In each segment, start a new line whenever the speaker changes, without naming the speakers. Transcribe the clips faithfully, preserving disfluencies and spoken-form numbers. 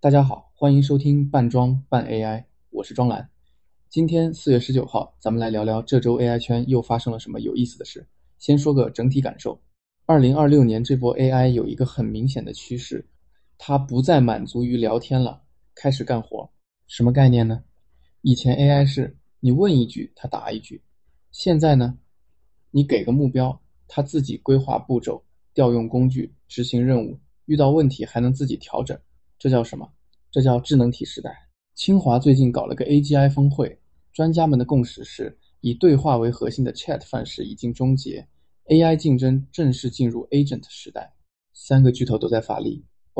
大家好，欢迎收听半装半 A I， 我是庄兰。今天四月十九号，咱们来聊聊这周 A I 圈又发生了什么有意思的事。先说个整体感受，二零二六年这波 A I 有一个很明显的趋势，它不再满足于聊天了，开始干活。什么概念呢？以前 A I 是你问一句，它答一句，现在呢，你给个目标，它自己规划步骤，调用工具，执行任务，遇到问题还能自己调整。这叫什么？这叫智能体时代。清华最近搞了个 A G I 峰会，专家们的共识是，以对话为核心的 Chat 范式已经终结 ，A I 竞争正式进入 Agent 时代。三个巨头都在发力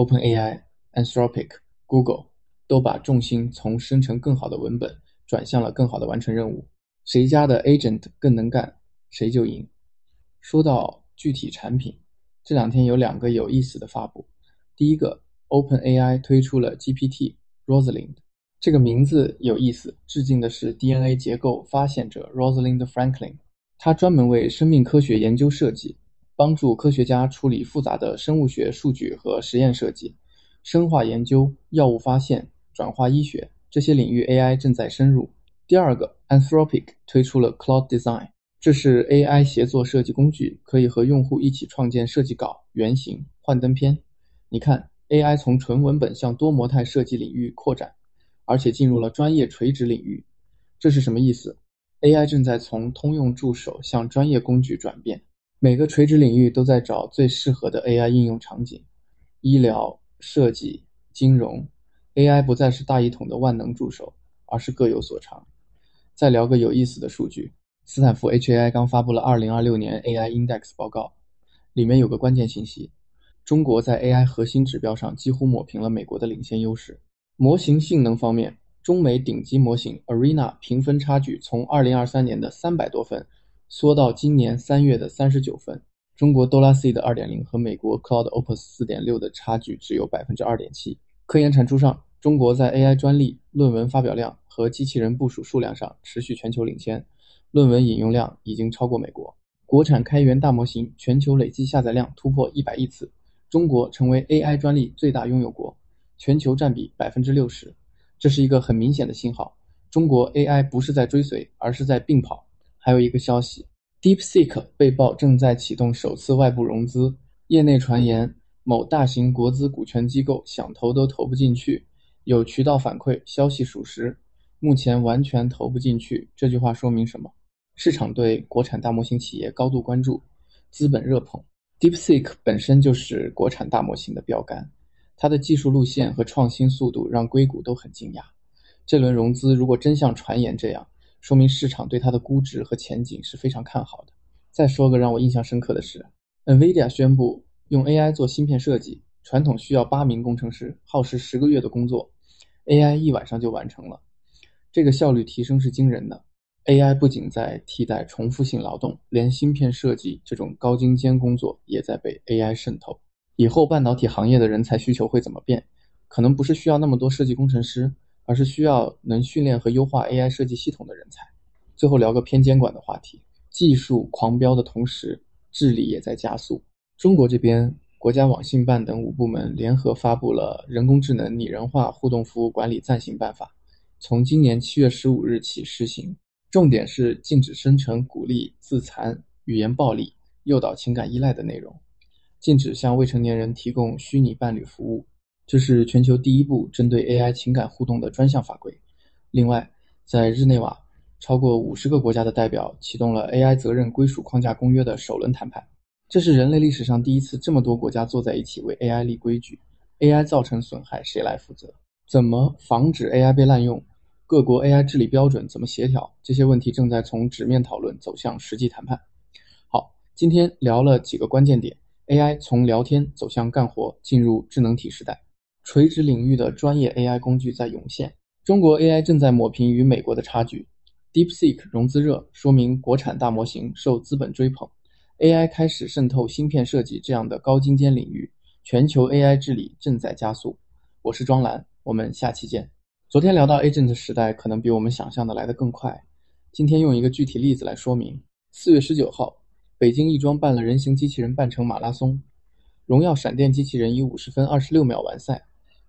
，OpenAI、Anthropic、Google 都把重心从生成更好的文本转向了更好的完成任务。谁家的 Agent 更能干，谁就赢。说到具体产品，这两天有两个有意思的发布。第一个 OpenAI 推出了 G P T Rosalind， 这个名字有意思，致敬的是 D N A 结构发现者 Rosalind Franklin。他专门为生命科学研究设计，帮助科学家处理复杂的生物学数据和实验设计。生化研究、药物发现、转化医学这些领域 A I 正在深入。第二个 Anthropic 推出了 Cloud Design， 这是 A I 协作设计工具，可以和用户一起创建设计稿、原型、幻灯片。你看 A I 从纯文本向多模态设计领域扩展，而且进入了专业垂直领域。这是什么意思？ A I 正在从通用助手向专业工具转变，每个垂直领域都在找最适合的 A I 应用场景。医疗、设计、金融 A I 不再是大一统的万能助手，而是各有所长。再聊个有意思的数据，斯坦福 H A I 刚发布了二零二六年 A I Index 报告，里面有个关键信息，中国在 A I 核心指标上几乎抹平了美国的领先优势。模型性能方面，中美顶级模型 Arena 评分差距从二零二三年的三百多分缩到今年三月的三十九分。中国 DOLA-Seed 二点零 和美国 Claude Opus 四点六 的差距只有 百分之二点七。 科研产出上，中国在 A I 专利、论文发表量和机器人部署数量上持续全球领先，论文引用量已经超过美国。国产开源大模型全球累计下载量突破一百亿次，中国成为 A I 专利最大拥有国，全球占比 百分之六十。 这是一个很明显的信号，中国 A I 不是在追随，而是在并跑。还有一个消息， DeepSeek 被曝正在启动首次外部融资，业内传言某大型国资股权机构想投都投不进去，有渠道反馈消息属实，目前完全投不进去。这句话说明什么？市场对国产大模型企业高度关注，资本热捧。 DeepSeek 本身就是国产大模型的标杆，它的技术路线和创新速度让硅谷都很惊讶。这轮融资如果真像传言这样，说明市场对它的估值和前景是非常看好的。再说个让我印象深刻的事， NVIDIA 宣布用 A I 做芯片设计，传统需要八名工程师，耗时十个月的工作， A I 一晚上就完成了。这个效率提升是惊人的。 A I 不仅在替代重复性劳动，连芯片设计这种高精尖工作也在被 A I 渗透。以后半导体行业的人才需求会怎么变？可能不是需要那么多设计工程师，而是需要能训练和优化 A I 设计系统的人才。最后聊个偏监管的话题，技术狂飙的同时，治理也在加速。中国这边，国家网信办等五部门联合发布了《人工智能拟人化互动服务管理暂行办法》，从今年七月十五日起施行。重点是禁止生成鼓励自残、语言暴力、诱导情感依赖的内容，禁止向未成年人提供虚拟伴侣服务。这是全球第一部针对 A I 情感互动的专项法规。另外，在日内瓦，超过五十个国家的代表启动了 A I 责任归属框架公约的首轮谈判。这是人类历史上第一次这么多国家坐在一起为 A I 立规矩。A I 造成损害谁来负责？怎么防止 A I 被滥用？各国 A I 治理标准怎么协调？这些问题正在从纸面讨论走向实际谈判。好，今天聊了几个关键点， A I 从聊天走向干活，进入智能体时代。垂直领域的专业 A I 工具在涌现，中国 A I 正在抹平与美国的差距。 DeepSeek 融资热，说明国产大模型受资本追捧， A I 开始渗透芯片设计这样的高精尖领域，全球 A I 治理正在加速。我是庄兰，我们下期见。昨天聊到 Agent 时代可能比我们想象的来得更快，今天用一个具体例子来说明。四月十九号，北京亦庄办了人形机器人半程马拉松，荣耀闪电机器人以五十分二十六秒完赛，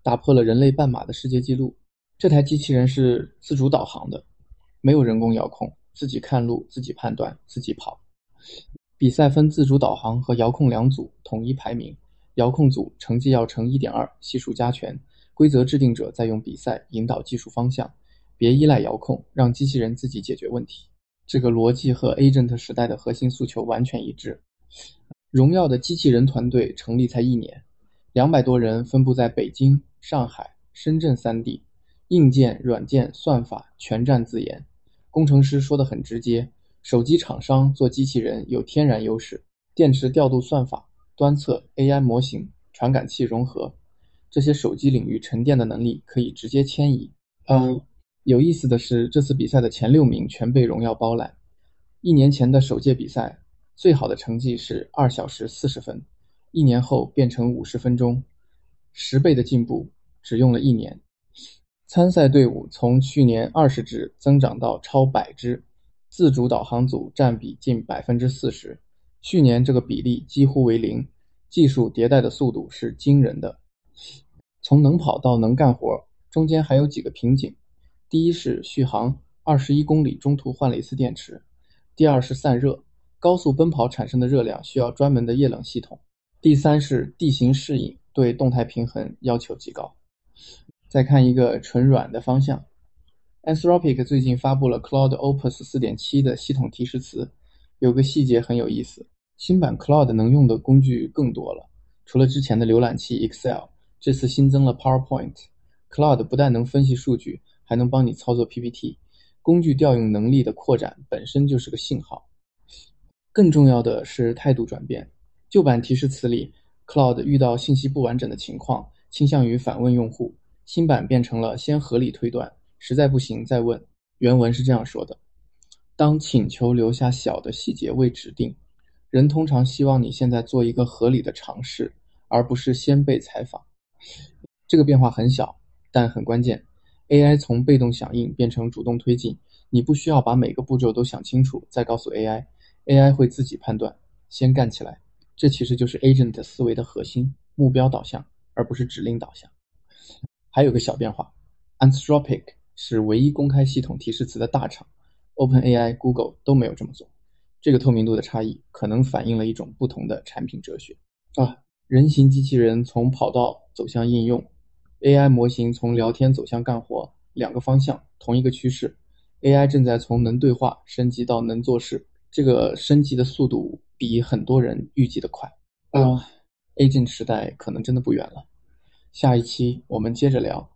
打破了人类半马的世界纪录。这台机器人是自主导航的，没有人工遥控，自己看路，自己判断，自己跑。比赛分自主导航和遥控两组，统一排名。遥控组成绩要乘 一点二， 系数加权。规则制定者在用比赛引导技术方向，别依赖遥控，让机器人自己解决问题。这个逻辑和 Agent 时代的核心诉求完全一致。荣耀的机器人团队成立才一年，两百多人分布在北京、上海、深圳三地，硬件、软件、算法全占自研。工程师说得很直接，手机厂商做机器人有天然优势，电池调度算法、端测、A I 模型、传感器融合，这些手机领域沉淀的能力可以直接迁移。嗯，有意思的是，这次比赛的前六名全被荣耀包揽。一年前的首届比赛，最好的成绩是二小时四十分，一年后变成五十分钟，十倍的进步，只用了一年。参赛队伍从去年二十支增长到超百支，自主导航组占比近 百分之四十， 去年这个比例几乎为零，技术迭代的速度是惊人的。从能跑到能干活，中间还有几个瓶颈。第一是续航，二十一公里中途换了一次电池。第二是散热，高速奔跑产生的热量需要专门的液冷系统。第三是地形适应，对动态平衡要求极高。再看一个纯软的方向， Anthropic 最近发布了 Claude Opus 四点七 的系统提示词，有个细节很有意思，新版 Claude 能用的工具更多了，除了之前的浏览器 Excel， 这次新增了 PowerPoint。 Claude 不但能分析数据，还能帮你操作 P P T， 工具调用能力的扩展本身就是个信号。更重要的是态度转变，旧版提示词里 Claude 遇到信息不完整的情况，倾向于反问用户，新版变成了先合理推断，实在不行再问。原文是这样说的：当请求留下小的细节未指定，人通常希望你现在做一个合理的尝试，而不是先被采访。这个变化很小，但很关键。 A I 从被动响应变成主动推进，你不需要把每个步骤都想清楚再告诉 A I， A I 会自己判断，先干起来。这其实就是 Agent 思维的核心，目标导向，而不是指令导向。还有个小变化， Anthropic 是唯一公开系统提示词的大厂， OpenAI、Google 都没有这么做。这个透明度的差异可能反映了一种不同的产品哲学。啊，人形机器人从跑道走向应用， A I 模型从聊天走向干活，两个方向，同一个趋势。 A I 正在从能对话升级到能做事，这个升级的速度比很多人预计的快。呃 Agent 时代可能真的不远了。下一期我们接着聊。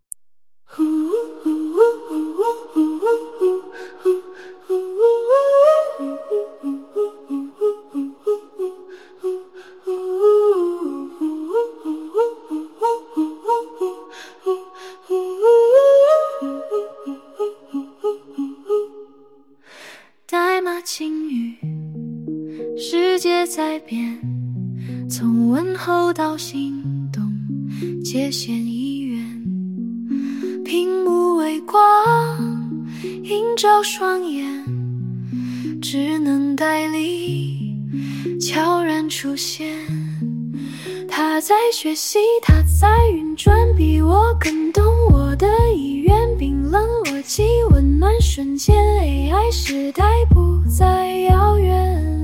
代码晴雨，世界在变，从问候到心动，界限已远。屏幕微光映照双眼，智能代理悄然出现。他在学习，他在运转，比我更懂我的意愿。冰冷逻辑，温暖瞬间， A I 时代不再遥远。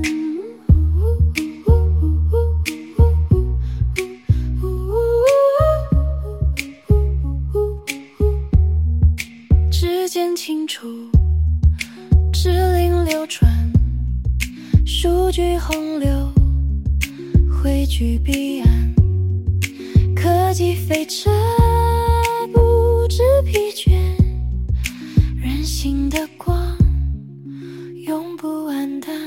指尖清楚，指令流传，数据洪流汇聚彼岸。科技飞驰不知疲倦，人性的光永不黯淡。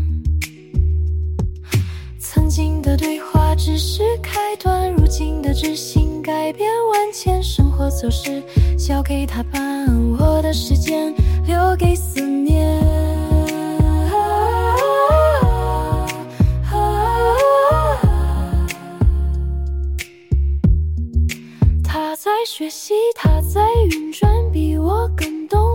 曾经的对话只是开端，如今的执行改变万千。生活走势交给他办，我的时间留给思念。他在学习，他在运转，比我更懂